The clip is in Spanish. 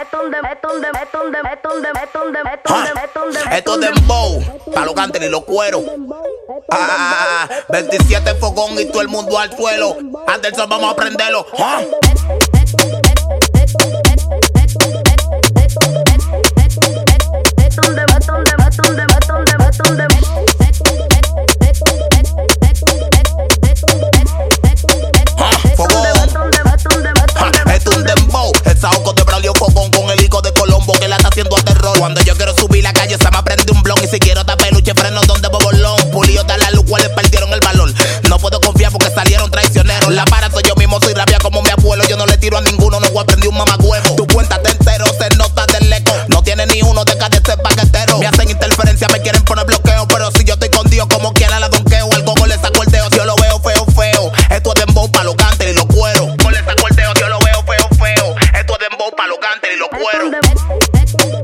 Esto es dembow, pa' los canten y los cueros. 27 fogón y todo el mundo al suelo. Anderson, vamos a prenderlo. Cuando yo quiero subir la calle se me prende un blon. Y si quiero dar peluche freno donde bobolón. Pulido da la luz, cuales perdieron el valor. No puedo confiar porque salieron traicioneros. La para soy yo mismo, soy rabia como mi abuelo. Yo no le tiro a ninguno, no voy a prender un mamagüevo. Tu cuenta de entero, se nota del eco. No tiene ni uno de cada ese paquetero. Me hacen interferencia, me quieren poner bloqueo. Pero si yo estoy con Dios, como quiera la donqueo. El coco le saco el dedo, yo lo veo feo, feo. Esto es dembow pa' los cantes y los cueros. Con le saco el dedo, yo lo veo feo, feo. Esto es dembow pa' los cantes y los cueros.